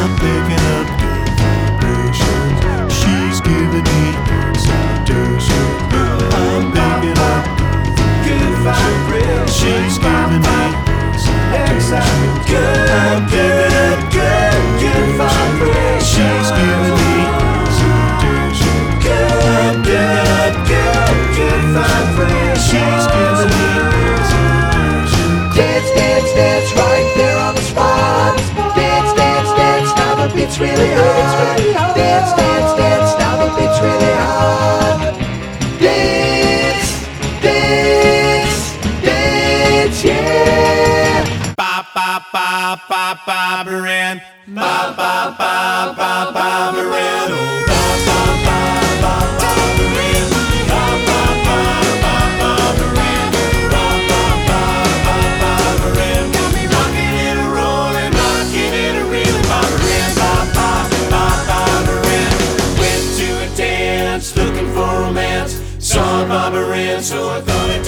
I'm picking up good vibrations. She's giving me excitation. I'm picking up good vibrations. She's giving me excitation. I'm picking up good vibrations. She's giving me excitation. I'm picking up good vibrations. She's giving me excitation. Dance, dance, dance right there on the spot. Dance, dance, dance, now the beat's really hot. Dance, dance, dance, now the beat's really hot. Dance, dance, dance, yeah. Ba ba ba ba ba Baran. Ba ba ba ba ba Baran. Oh ba ba ba ba ba Baran. Ba ba ba ba ba Baran. Ba ba ba ba ba Baran. Got me rocking and a rolling, rocking and a reeling. Ba Baran. Ba ba ba ba Baran. Went to a dance looking for romance. Saw Ba Baran, so I thought it